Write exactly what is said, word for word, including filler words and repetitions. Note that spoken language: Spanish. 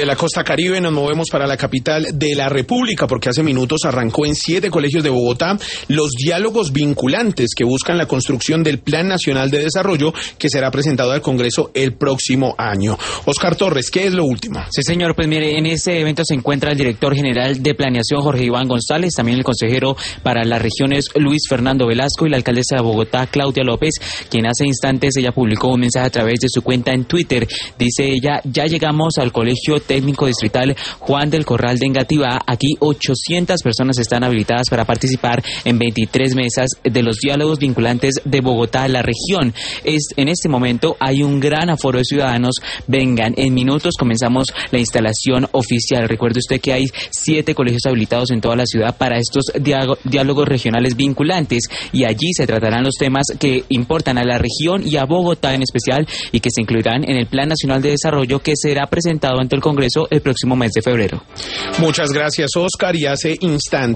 De la costa caribe nos movemos para la capital de la República porque hace minutos arrancó en siete colegios de Bogotá los diálogos vinculantes que buscan la construcción del Plan Nacional de Desarrollo que será presentado al Congreso el próximo año. Oscar Torres, ¿qué es lo último? Sí, señor, pues mire, en este evento se encuentra el director general de Planeación, Jorge Iván González, también el consejero para las regiones, Luis Fernando Velasco, y la alcaldesa de Bogotá, Claudia López, quien hace instantes ella publicó un mensaje a través de su cuenta en Twitter. Dice ella: ya llegamos al colegio técnico distrital Juan del Corral de Engativá. Aquí ochocientas personas están habilitadas para participar en veintitrés mesas de los diálogos vinculantes de Bogotá, la región. Es, en este momento hay un gran aforo de ciudadanos. Vengan, en minutos comenzamos la instalación oficial. Recuerde usted que hay siete colegios habilitados en toda la ciudad para estos diálogos regionales vinculantes, y allí se tratarán los temas que importan a la región y a Bogotá en especial, y que se incluirán en el Plan Nacional de Desarrollo que será presentado ante el Congreso el próximo mes de febrero. Muchas gracias, Oscar, y hace instantes